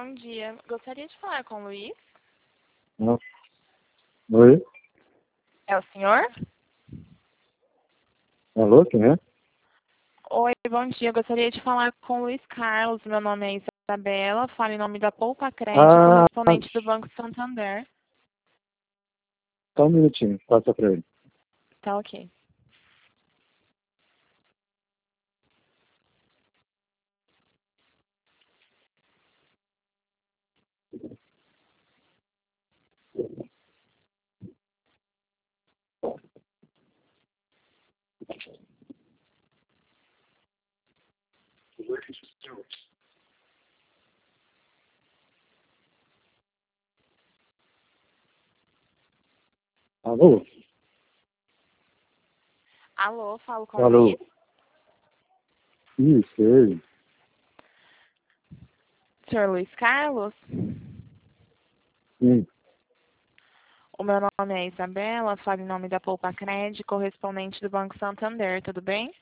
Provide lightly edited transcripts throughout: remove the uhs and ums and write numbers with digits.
bom dia. Gostaria de falar com o Luiz. Não. Oi? É o senhor? Alô, quem é? Oi, bom dia. Gostaria de falar com o Luiz Carlos. Meu nome é Isabela. Falo em nome da Poupa Crédito, Ah, correspondente do Banco Santander. só um minutinho, passa pra ele. Tá ok. Alô? Alô, falo com o Alô? Luiz. Isso, ele. Senhor Luiz Carlos? Sim, O meu nome é Isabela. Falo em nome da Poupa Crédito, correspondente do Banco Santander. Tudo bem?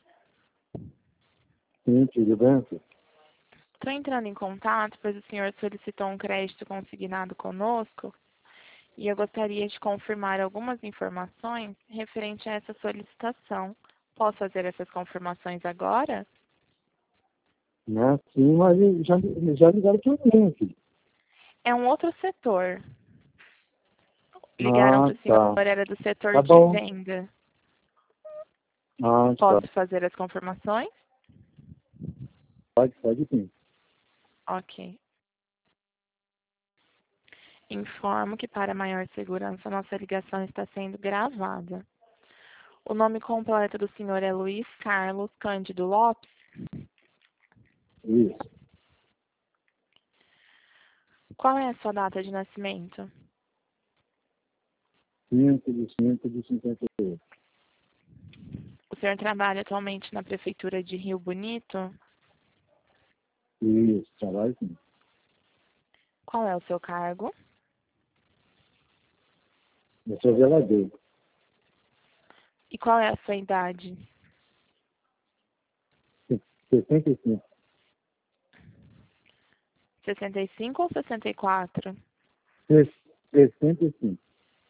sim, tudo bem? Senhor? Estou entrando em contato, pois o senhor solicitou um crédito consignado conosco e eu gostaria de confirmar algumas informações referente a essa solicitação. Posso fazer essas confirmações agora? Né? Sim, mas já ligaram pra mim aqui. É um outro setor. Ligaram Ah, para o senhor, tá. era do setor Tá de bom. venda. Ah, tá. Posso fazer as confirmações? Pode sim. Ok. Informo que para maior segurança nossa ligação está sendo gravada. O nome completo do senhor é Luiz Carlos Cândido Lopes. Isso. Qual é a sua data de nascimento? 5/5/58. O senhor trabalha atualmente na Prefeitura de Rio Bonito? Isso, trabalho sim. Qual é o seu cargo? Eu sou velador. E qual é a sua idade? 65. 65 ou 64? 65.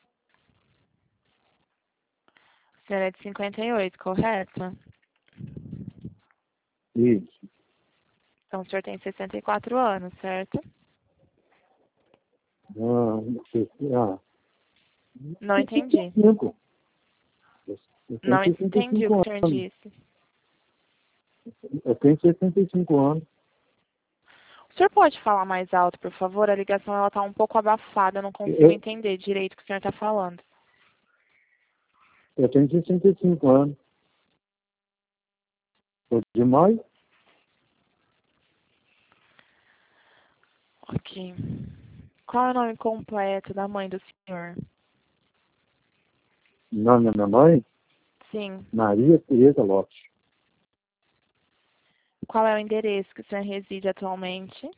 O senhor é de 58, correto? Isso. Então o senhor tem 64 anos, certo? Ah, Não entendi. 65. Não Eu tenho entendi o 65 que o senhor anos. disse. Eu tenho 65 anos. O senhor pode falar mais alto, por favor? A ligação ela está um pouco abafada, eu não consigo Eu, entender direito o que o senhor está falando. eu tenho 65 anos. Tô demais? Ok. Qual é o nome completo da mãe do senhor? Nome da minha mãe? Sim. Maria Tereza Lopes. Qual é o endereço que o senhor reside atualmente?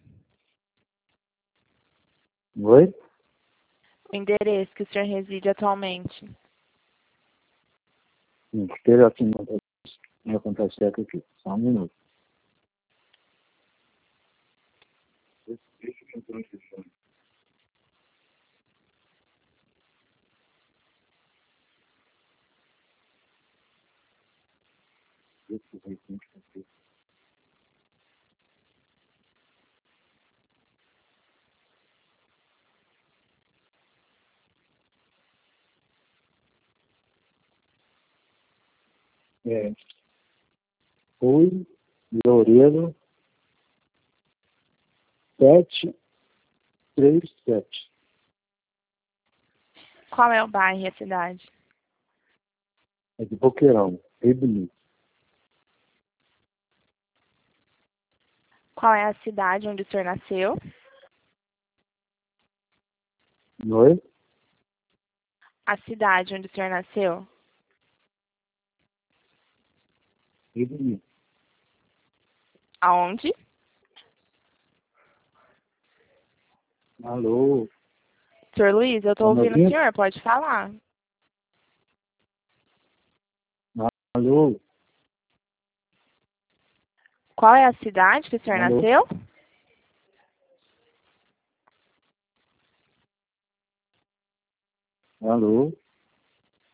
Oi? O endereço que o senhor reside atualmente. Espera aqui, não acontece certo aqui. Só um minuto. É, Rui Loureiro 737. Qual é o bairro e a cidade? É de Boqueirão, Rio Bonito. Qual é a cidade onde o senhor nasceu? Oi? A cidade onde o senhor nasceu? Rio Bonito. Aonde? Alô? Senhor Luiz, eu Tá estou me ouvindo o ouvindo? senhor, pode falar. Alô? Qual é a cidade que o senhor Alô? nasceu? Alô?